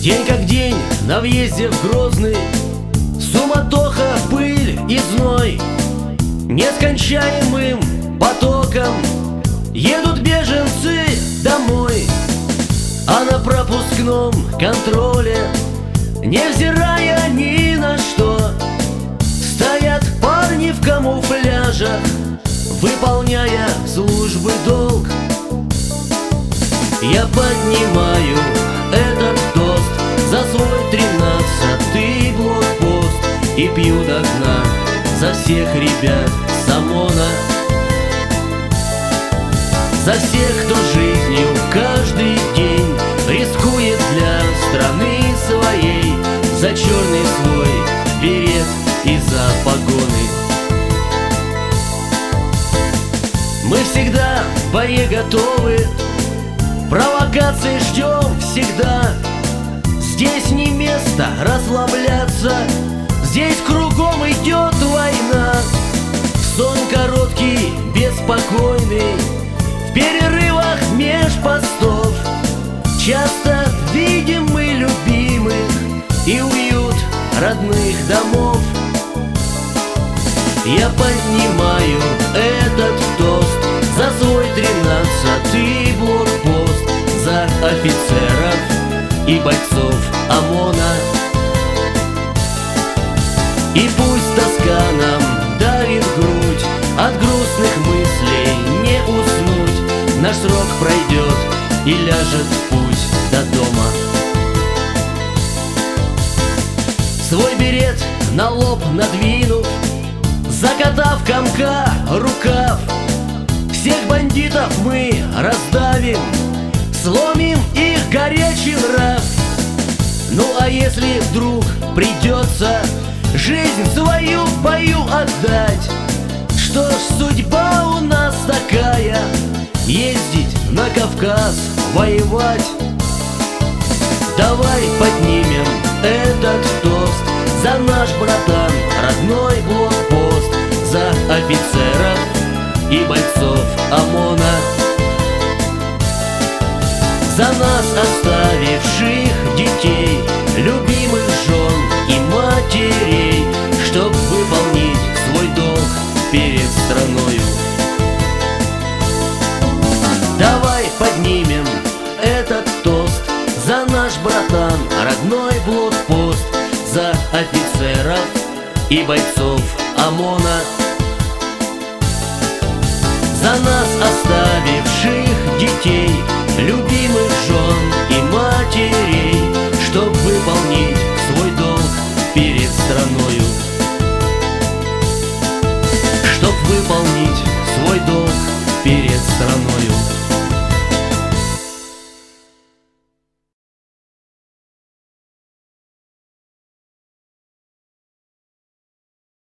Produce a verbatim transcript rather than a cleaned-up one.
День как день на въезде в Грозный, суматоха, пыль и зной. Нескончаемым потоком едут беженцы домой. А на пропускном контроле, невзирая ни на что, стоят парни в камуфляжах, выполняя службы долг. Я поднимаю этот тост за свой тринадцатый блокпост и пью до дна за всех ребят с ОМОНа, за всех, кто жизнью каждый день рискует для страны своей, за черный свой берет и за погоны. Мы всегда боеготовы, провокации ждем всегда. Здесь не место расслабляться, здесь кругом идет война. Сон короткий, беспокойный, в перерывах меж постов часто видим мы любимых и уют родных домов. Я поднимаю этот тост за свой тринадцатый блокпост, за офицеров и бойцов ОМОНа. И пусть тоска нам давит грудь, от грустных мыслей не уснуть. Наш срок пройдет и ляжет в путь до дома. Свой берет на лоб надвинув, закатав комка рукав, всех бандитов мы раздавим, сломим их горячий нрав. Ну а если вдруг придется жизнь свою в бою отдать, что ж, судьба у нас такая, ездить на Кавказ воевать. Давай поднимем этот тост за наш, братан, родной блокпост, за офицеров и бойцов ОМОНа, за нас, оставивших детей, любимых жен и матерей, чтоб выполнить свой долг перед страною. Давай поднимем этот тост за наш, братан, родной блокпост, за офицеров и бойцов ОМОНа, за нас, оставивших детей,